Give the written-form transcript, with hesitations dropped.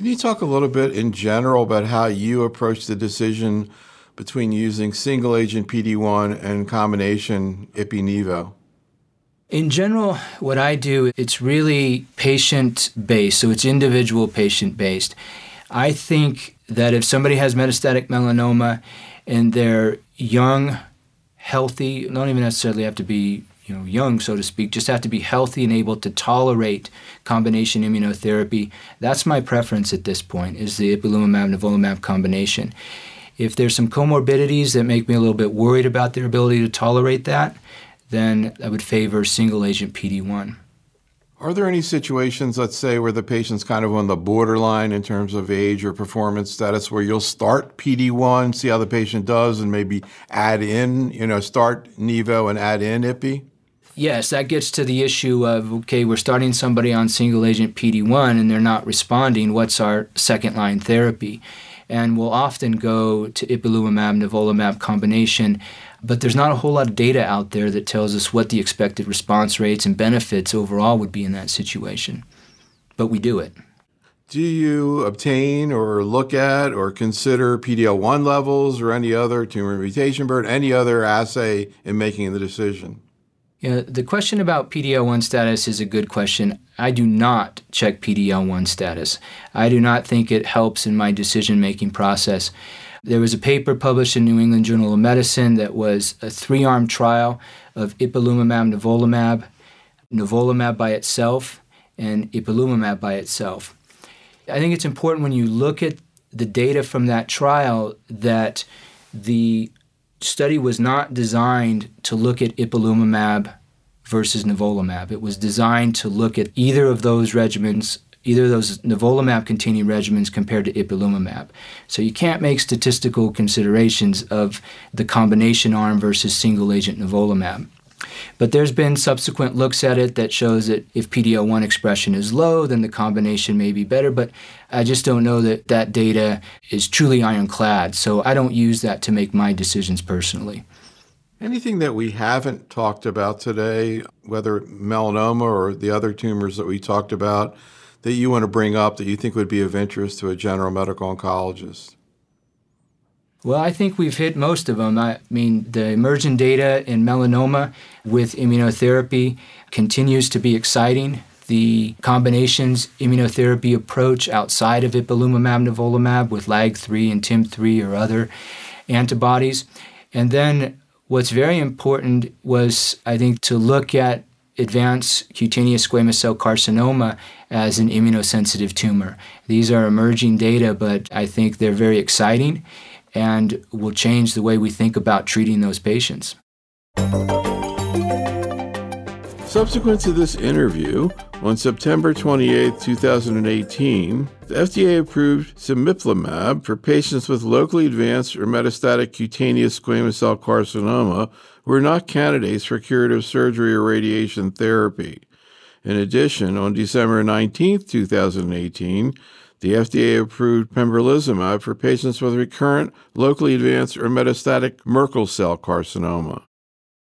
Can you talk a little bit in general about how you approach the decision between using single-agent PD-1 and combination Ipi-Nivo? In general, what I do, it's really patient-based, so it's individual patient-based. I think that if somebody has metastatic melanoma and they're young, healthy, don't even necessarily have to be young, so to speak, just have to be healthy and able to tolerate combination immunotherapy, that's my preference at this point, is the ipilimumab-nivolumab combination. If there's some comorbidities that make me a little bit worried about their ability to tolerate that, then I would favor single-agent PD-1. Are there any situations, let's say, where the patient's kind of on the borderline in terms of age or performance status, where you'll start PD-1, see how the patient does, and maybe add in, start Nivo and add in Ipi? Yes, that gets to the issue of, okay, we're starting somebody on single-agent PD-1 and they're not responding. What's our second-line therapy? And we'll often go to ipilimumab-nivolumab combination, but there's not a whole lot of data out there that tells us what the expected response rates and benefits overall would be in that situation. But we do it. Do you obtain or look at or consider PD-L1 levels or any other tumor mutation burden, any other assay in making the decision? Yeah, the question about PD-L1 status is a good question. I do not check PD-L1 status. I do not think it helps in my decision-making process. There was a paper published in New England Journal of Medicine that was a 3-arm trial of ipilimumab, nivolumab by itself, and ipilimumab by itself. I think it's important when you look at the data from that trial that the study was not designed to look at ipilimumab versus nivolumab. It was designed to look at either of those regimens, either of those nivolumab-containing regimens compared to ipilimumab. So you can't make statistical considerations of the combination arm versus single-agent nivolumab. But there's been subsequent looks at it that shows that if PD-L1 expression is low, then the combination may be better, but I just don't know that that data is truly ironclad, so I don't use that to make my decisions personally. Anything that we haven't talked about today, whether melanoma or the other tumors that we talked about, that you want to bring up that you think would be of interest to a general medical oncologist? Well, I think we've hit most of them. I mean, the emerging data in melanoma with immunotherapy continues to be exciting. The combinations immunotherapy approach outside of ipilimumab, nivolumab with LAG-3 and TIM-3 or other antibodies. And then what's very important was, I think, to look at advanced cutaneous squamous cell carcinoma as an immunosensitive tumor. These are emerging data, but I think they're very exciting and will change the way we think about treating those patients. Subsequent to this interview, on September 28, 2018, the FDA approved cemiplimab for patients with locally advanced or metastatic cutaneous squamous cell carcinoma who are not candidates for curative surgery or radiation therapy. In addition, on December 19, 2018, the FDA approved pembrolizumab for patients with recurrent, locally advanced, or metastatic Merkel cell carcinoma.